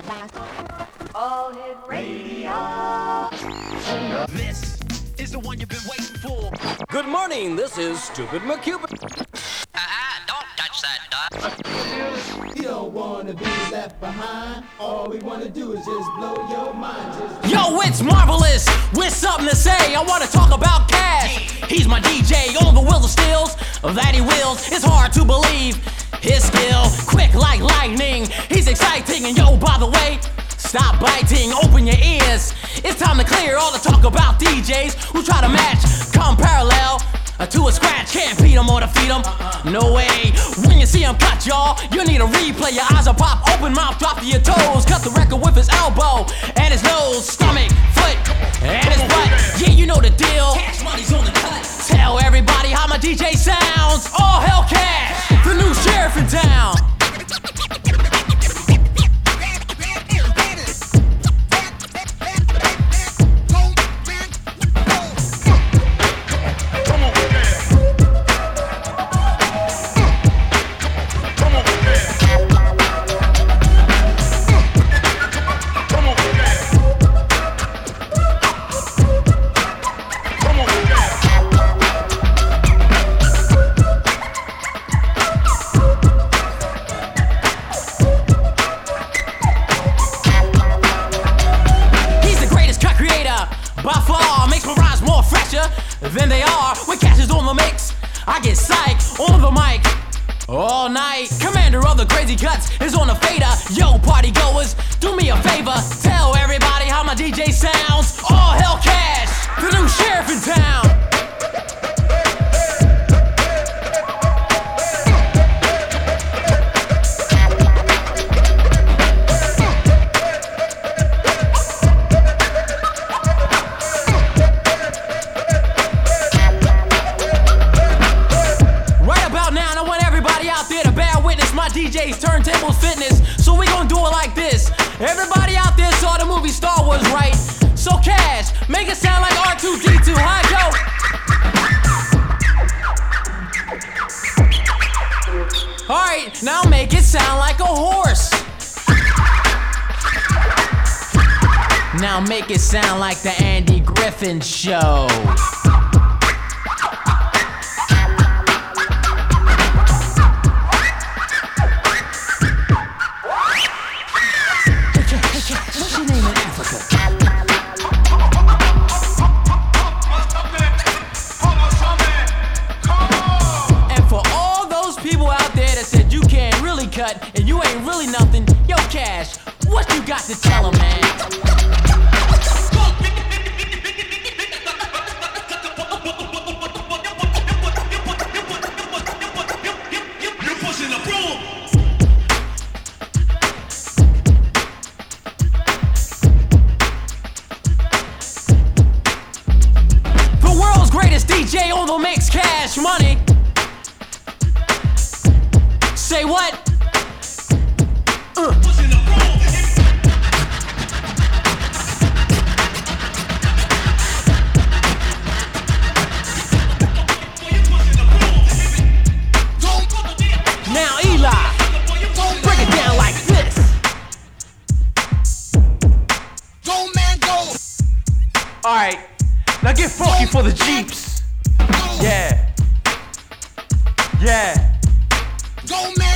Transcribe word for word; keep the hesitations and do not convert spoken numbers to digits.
All Hit Radio. This is the one you've been waiting for. Good morning, this is Stupid McCupid. Uh-uh, don't touch that dog. You don't wanna be left behind. All we wanna do is just blow your mind. Just Yo, it's Marvelous with something to say. I wanna talk about Cash. He's my D J on the wheels of steels that he wheels. It's hard to believe his skill, quick like lightning. He's exciting, and yo, by the way, stop biting, open your ears. It's time to clear all the talk about D Js who try to match, come parallel uh, to a scratch. Can't beat them or defeat them, no way. When you see him cut, y'all, you need a replay. Your eyes will pop, open mouth, drop to your toes. Cut the record with his elbow and his nose, stomach, foot, and his butt. Yeah, you know the deal. Cash Money's on the cut. Tell everybody how my D J sounds. All hell Cash, the new sheriff in town. Than they are. When Cash is on the mix, I get psyched on the mic all night. Commander of the Crazy Cuts is on the fader. Yo, party goers, do me a favor. Tell everybody how my D J sounds. All hell Cash, the new sheriff in town. D Js, turntables, fitness. So we gon' do it like this. Everybody out there saw the movie Star Wars, right? So Cash, make it sound like R two D two. Hi, Joe. Alright, now make it sound like a horse. Now make it sound like the Andy Griffin Show. And you ain't really nothing. Yo, Cash, what you got to tell him, man? You're pushing the broom. The world's greatest D J on the mix, Cash Money. Say what? Uh. Now Eli, break it down like this. Go man, go. Alright, now get funky for the Jeeps. Yeah. Yeah. Go man.